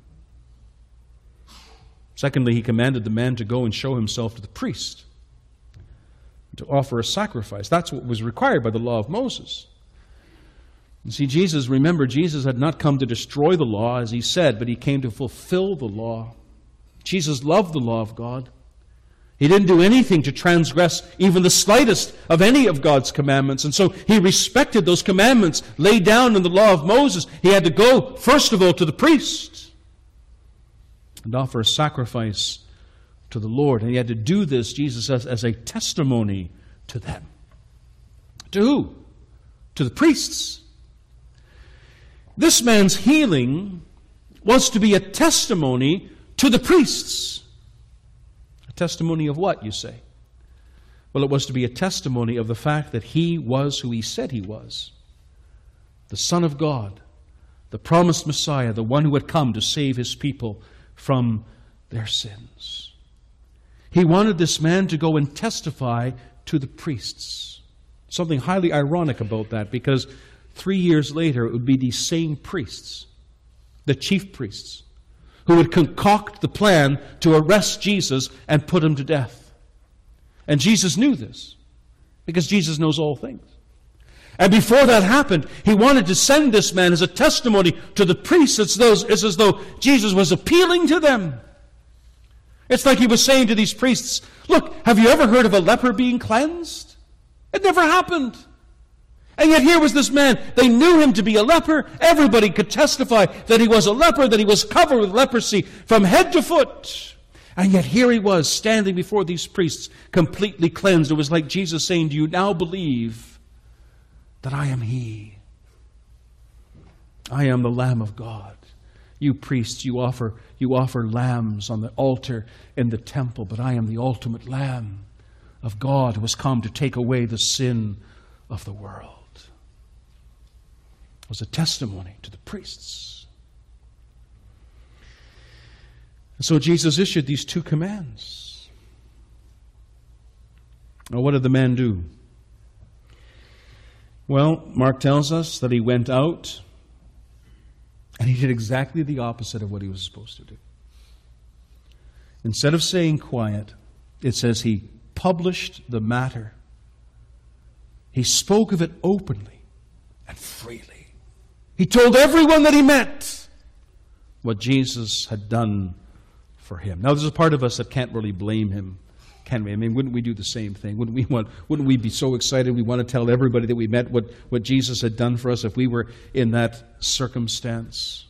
Secondly, he commanded the man to go and show himself to the priest, to offer a sacrifice. That's what was required by the law of Moses. You see, Jesus, remember, Jesus had not come to destroy the law, as he said, but he came to fulfill the law. Jesus loved the law of God. He didn't do anything to transgress even the slightest of any of God's commandments. And so he respected those commandments laid down in the law of Moses. He had to go, first of all, to the priest and offer a sacrifice to the Lord. And he had to do this, Jesus says, as a testimony to them. To who? To the priests. This man's healing was to be a testimony to the priests. A testimony of what, you say? Well, it was to be a testimony of the fact that he was who he said he was. The Son of God, the promised Messiah, the one who had come to save his people from their sins. He wanted this man to go and testify to the priests. Something highly ironic about that, because three years later it would be these same priests, the chief priests, who would concoct the plan to arrest Jesus and put him to death. And Jesus knew this, because Jesus knows all things. And before that happened, he wanted to send this man as a testimony to the priests. It's, those, it's as though Jesus was appealing to them. It's like he was saying to these priests, look, have you ever heard of a leper being cleansed? It never happened. And yet here was this man. They knew him to be a leper. Everybody could testify that he was a leper, that he was covered with leprosy from head to foot. And yet here he was, standing before these priests, completely cleansed. It was like Jesus saying, do you now believe that I am He? I am the Lamb of God. You priests, you offer, you offer lambs on the altar in the temple, but I am the ultimate Lamb of God who has come to take away the sin of the world. It was a testimony to the priests. And so Jesus issued these two commands. Now, what did the man do? Well, Mark tells us that he went out and he did exactly the opposite of what he was supposed to do. Instead of staying quiet, it says he published the matter. He spoke of it openly and freely. He told everyone that he met what Jesus had done for him. Now, there's a part of us that can't really blame him. Can we? I mean, wouldn't we do the same thing? Wouldn't we want? Wouldn't we be so excited we want to tell everybody that we met what, what Jesus had done for us if we were in that circumstance?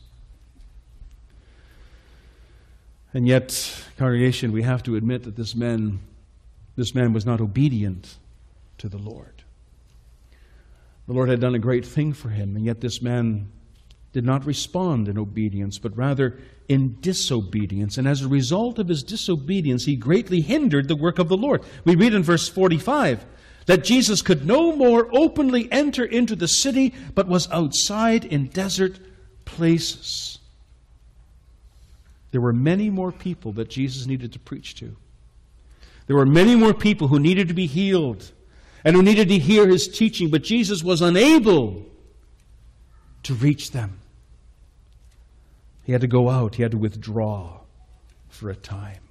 And yet, congregation, we have to admit that this man, this man was not obedient to the Lord. The Lord had done a great thing for him, and yet this man did not respond in obedience, but rather in disobedience. And as a result of his disobedience, he greatly hindered the work of the Lord. We read in verse forty-five that Jesus could no more openly enter into the city, but was outside in desert places. There were many more people that Jesus needed to preach to. There were many more people who needed to be healed and who needed to hear his teaching, but Jesus was unable to reach them. He had to go out. He had to withdraw for a time.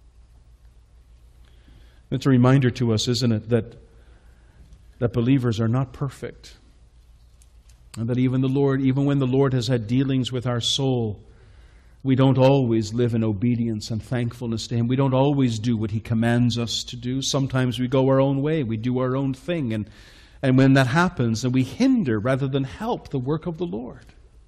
It's a reminder to us, isn't it, that, that believers are not perfect. And that even the Lord, even when the Lord has had dealings with our soul, we don't always live in obedience and thankfulness to Him. We don't always do what He commands us to do. Sometimes we go our own way. We do our own thing. And, and when that happens, then we hinder rather than help the work of the Lord.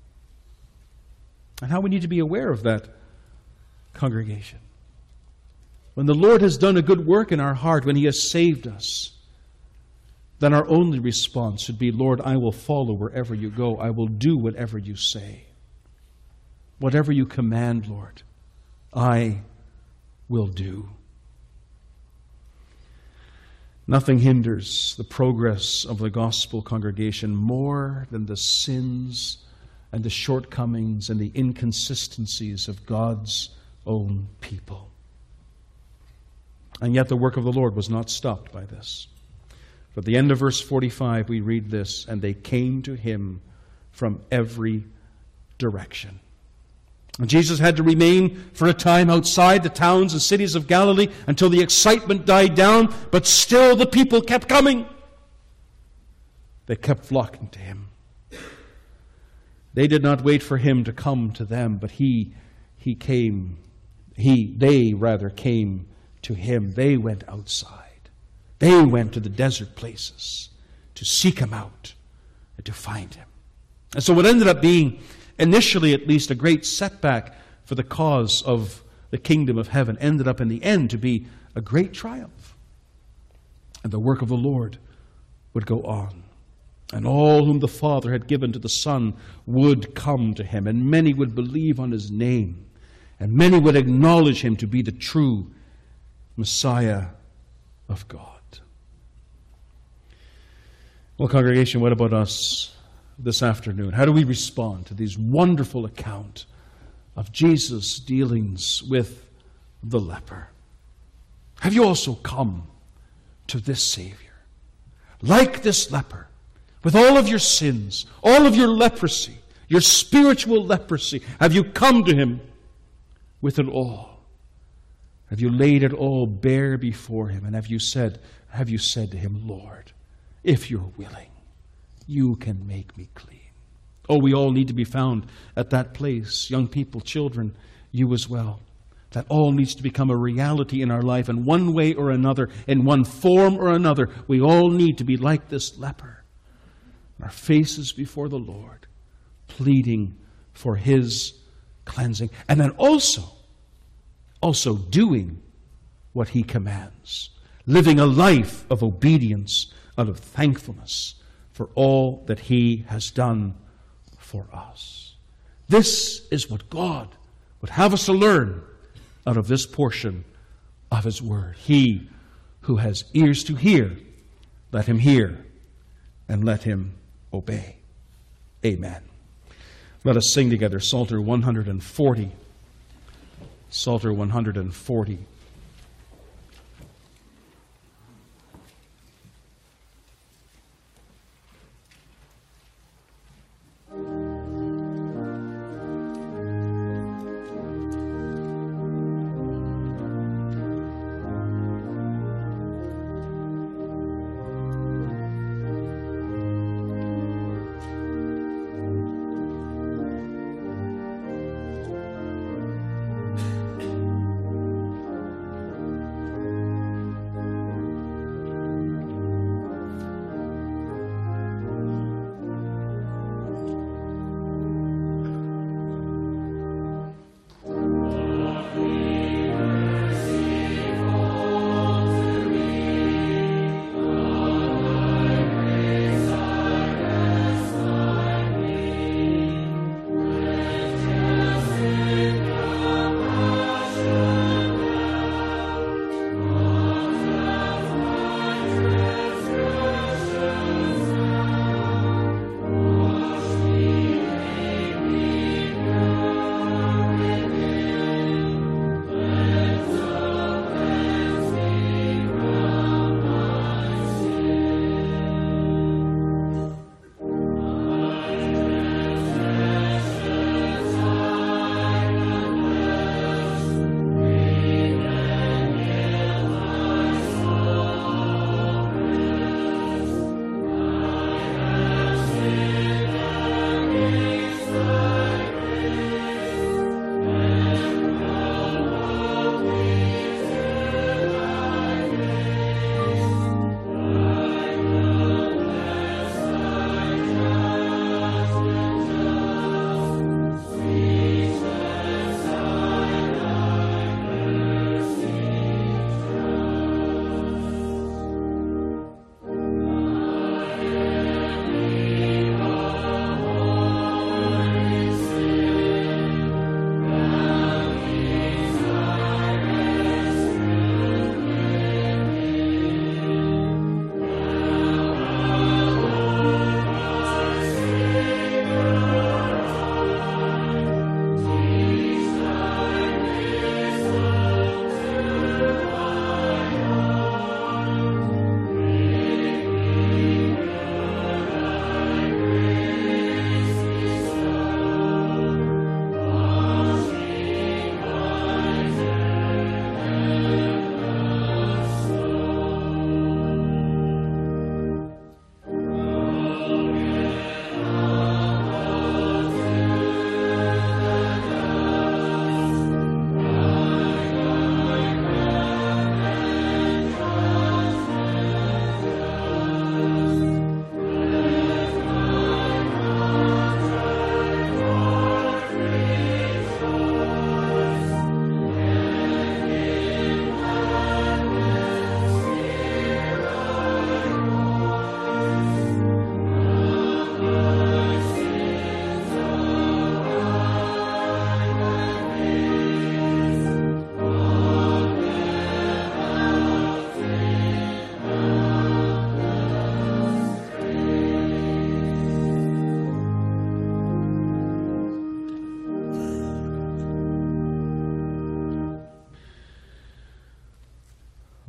And how we need to be aware of that, congregation. When the Lord has done a good work in our heart, when He has saved us, then our only response should be, Lord, I will follow wherever you go. I will do whatever you say. Whatever you command, Lord, I will do. Nothing hinders the progress of the gospel, congregation, more than the sins and the shortcomings and the inconsistencies of God's own people. And yet the work of the Lord was not stopped by this. For at the end of verse forty-five, we read this, and they came to Him from every direction. And Jesus had to remain for a time outside the towns and cities of Galilee until the excitement died down, but still the people kept coming. They kept flocking to Him. They did not wait for Him to come to them, but He, He came, He, they rather came to Him. They went outside. They went to the desert places to seek Him out and to find Him. And so what ended up being, initially at least, a great setback for the cause of the kingdom of heaven ended up in the end to be a great triumph. And the work of the Lord would go on. And all whom the Father had given to the Son would come to Him. And many would believe on His name. And many would acknowledge Him to be the true Messiah of God. Well, congregation, what about us this afternoon? How do we respond to these wonderful account of Jesus' dealings with the leper? Have you also come to this Savior? Like this leper, with all of your sins, all of your leprosy, your spiritual leprosy, have you come to Him with it all? Have you laid it all bare before Him? And have you said, have you said to Him, Lord, if you're willing, you can make me clean? Oh, we all need to be found at that place. Young people, children, you as well. That all needs to become a reality in our life in one way or another, in one form or another. We all need to be like this leper. Our faces before the Lord, pleading for His cleansing. And then also, also doing what He commands. Living a life of obedience out of thankfulness for all that He has done for us. This is what God would have us to learn out of this portion of His Word. He who has ears to hear, let him hear and let him obey. Amen. Let us sing together Psalter one hundred forty. Psalter one hundred forty.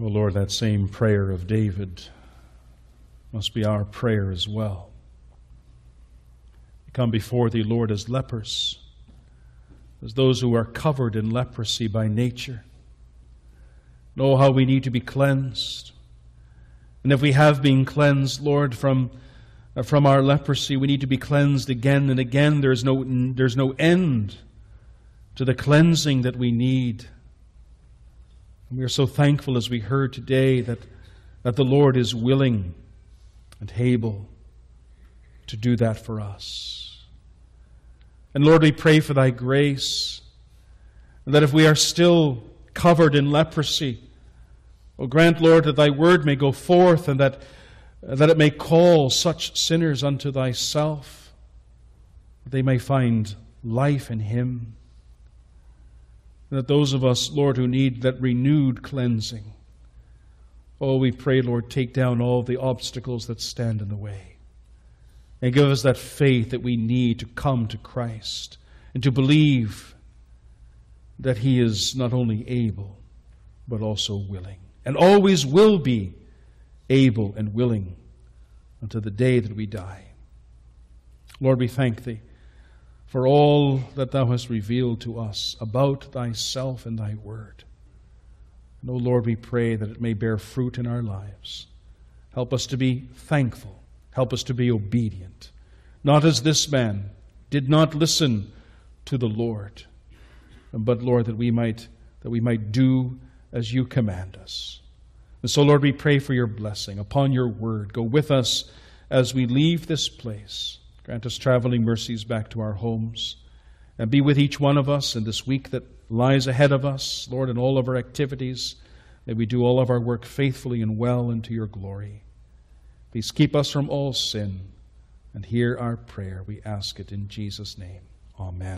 Lord, that same prayer of David must be our prayer as well. We come before Thee, Lord, as lepers, as those who are covered in leprosy by nature. Know how we need to be cleansed. And if we have been cleansed, Lord, from, uh, from our leprosy, we need to be cleansed again and again. There's no, there's no end to the cleansing that we need. And we are so thankful, as we heard today, that, that the Lord is willing and able to do that for us. And Lord, we pray for Thy grace, and that if we are still covered in leprosy, oh, grant, Lord, that Thy word may go forth, and that, that it may call such sinners unto Thyself, that they may find life in Him. And that those of us, Lord, who need that renewed cleansing, oh, we pray, Lord, take down all the obstacles that stand in the way. And give us that faith that we need to come to Christ and to believe that He is not only able, but also willing, and always will be able and willing until the day that we die. Lord, we thank Thee for all that Thou hast revealed to us about Thyself and Thy word. And, O Lord, we pray that it may bear fruit in our lives. Help us to be thankful. Help us to be obedient. Not as this man did not listen to the Lord, but, Lord, that we might, that we might do as You command us. And so, Lord, we pray for Your blessing upon Your word. Go with us as we leave this place. Grant us traveling mercies back to our homes. And be with each one of us in this week that lies ahead of us, Lord, in all of our activities. May we do all of our work faithfully and well into Your glory. Please keep us from all sin, and hear our prayer. We ask it in Jesus' name. Amen.